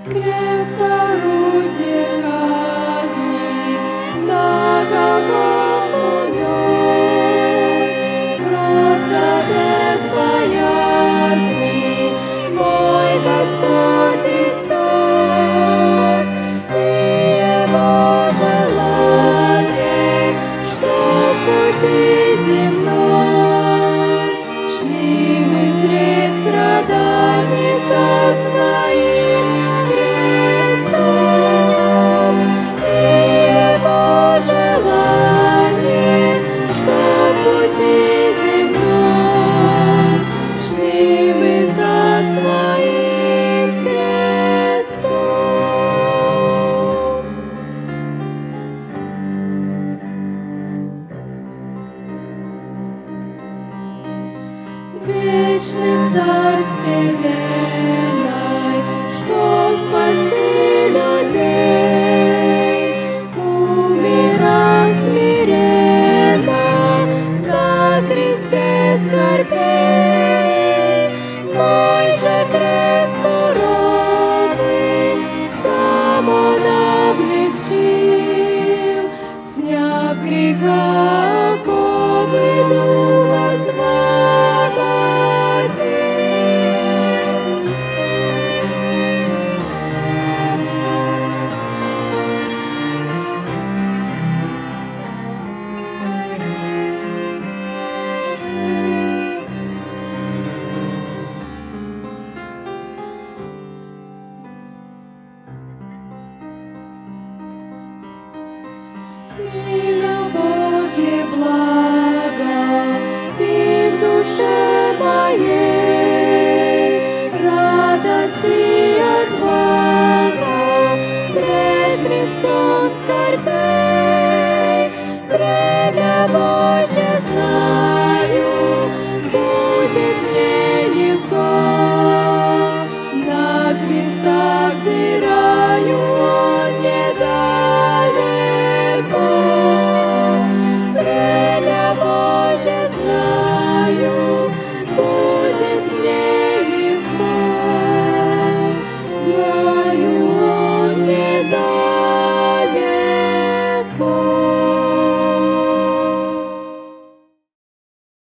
Крест орудие казни на Голгофу нес, кротко без боязни мой Господь Христос, и Его желание, что в пути земном шли мы средь страданий со своим крестом, и Его желание, что в пути земном шли мы со своим крестом. Вечный Царь вселенной, что спасти людей, умирал смиренно на кресте скорбей. Мой же крест суровый сам Он облегчил, сняв греха оковы, дух освободил.